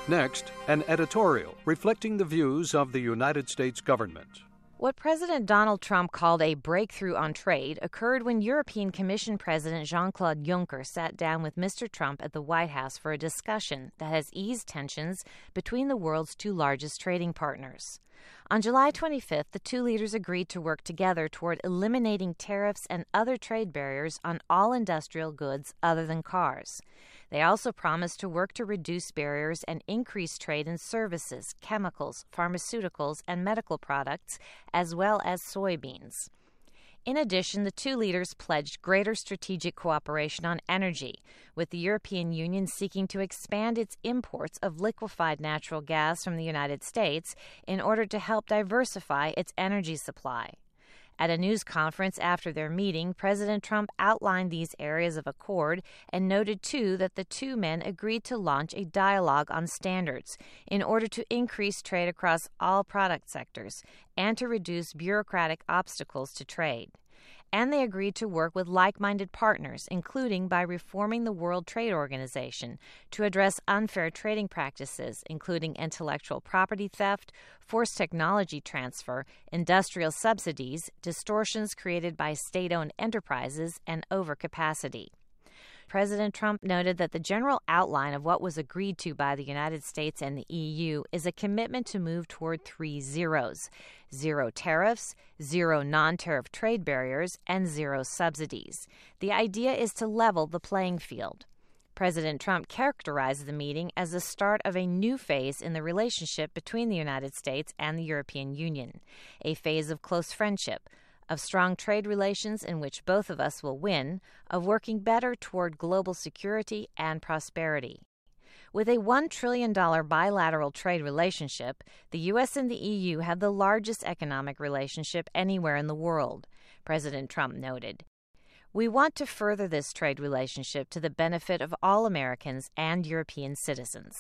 Next, an editorial reflecting the views of the United States government. What President Donald Trump called a breakthrough on trade occurred when European Commission President Jean-Claude Juncker sat down with Mr. Trump at the White House for a discussion that has eased tensions between the world's two largest trading partners. On July 25th, the two leaders agreed to work together toward eliminating tariffs and other trade barriers on all industrial goods other than cars. They also promised to work to reduce barriers and increase trade in services, chemicals, pharmaceuticals, and medical products, as well as soybeans. In addition, the two leaders pledged greater strategic cooperation on energy, with the European Union seeking to expand its imports of liquefied natural gas from the United States in order to help diversify its energy supply. At a news conference after their meeting, President Trump outlined these areas of accord and noted, too, that the two men agreed to launch a dialogue on standards in order to increase trade across all product sectors and to reduce bureaucratic obstacles to trade. And they agreed to work with like-minded partners, including by reforming the World Trade Organization to address unfair trading practices, including intellectual property theft, forced technology transfer, industrial subsidies, distortions created by state-owned enterprises, and overcapacity. President Trump noted that the general outline of what was agreed to by the United States and the EU is a commitment to move toward 3 zeros: zero tariffs, zero non-tariff trade barriers, and zero subsidies. The idea is to level the playing field. President Trump characterized the meeting as the start of a new phase in the relationship between the United States and the European Union, a phase of close friendship, of strong trade relations in which both of us will win, of working better toward global security and prosperity. With a $1 trillion bilateral trade relationship, the U.S. and the EU have the largest economic relationship anywhere in the world, President Trump noted. We want to further this trade relationship to the benefit of all Americans and European citizens.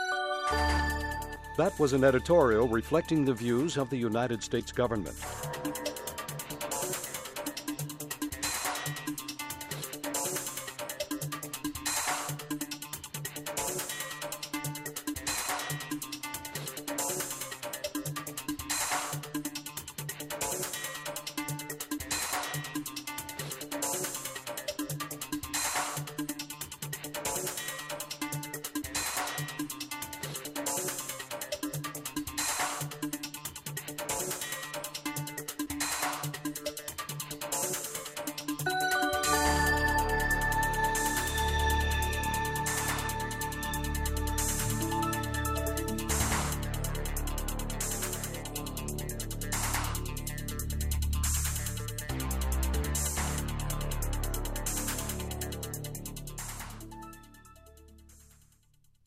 That was an editorial reflecting the views of the United States government.